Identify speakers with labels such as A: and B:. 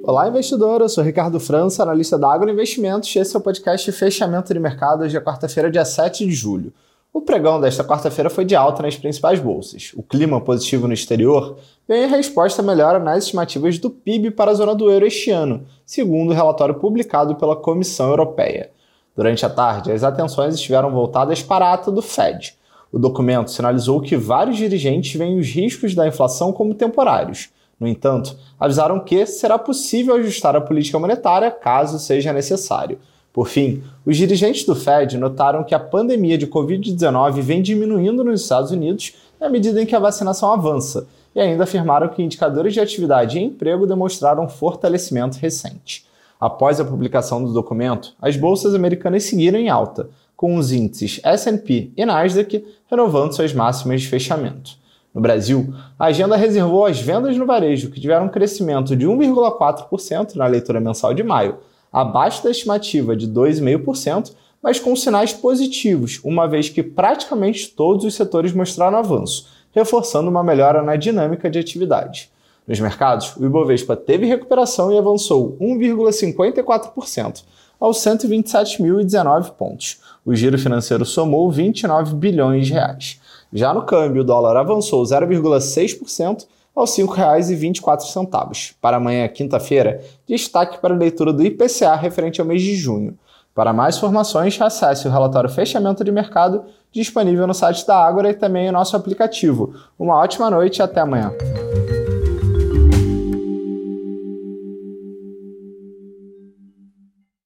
A: Olá, investidor! Eu sou Ricardo França, analista da Agro Investimentos, e esse é o podcast Fechamento de Mercado de quarta-feira, dia 7 de julho. O pregão desta quarta-feira foi de alta nas principais bolsas. O clima positivo no exterior vem em resposta à melhora nas estimativas do PIB para a zona do euro este ano, segundo o relatório publicado pela Comissão Europeia. Durante a tarde, as atenções estiveram voltadas para a ata do Fed. O documento sinalizou que vários dirigentes veem os riscos da inflação como temporários. No entanto, avisaram que será possível ajustar a política monetária caso seja necessário. Por fim, os dirigentes do Fed notaram que a pandemia de Covid-19 vem diminuindo nos Estados Unidos à medida em que a vacinação avança, e ainda afirmaram que indicadores de atividade e emprego demonstraram fortalecimento recente. Após a publicação do documento, as bolsas americanas seguiram em alta, com os índices S&P e Nasdaq renovando suas máximas de fechamento. No Brasil, a agenda reservou as vendas no varejo, que tiveram um crescimento de 1,4% na leitura mensal de maio, abaixo da estimativa de 2,5%, mas com sinais positivos, uma vez que praticamente todos os setores mostraram avanço, reforçando uma melhora na dinâmica de atividade. Nos mercados, o Ibovespa teve recuperação e avançou 1,54%, aos 127.019 pontos. O giro financeiro somou 29 bilhões de reais. Já no câmbio, o dólar avançou 0,6% aos R$ 5,24. Para amanhã, quinta-feira, destaque para a leitura do IPCA referente ao mês de junho. Para mais informações, acesse o relatório Fechamento de Mercado disponível no site da Ágora e também o nosso aplicativo. Uma ótima noite e até amanhã.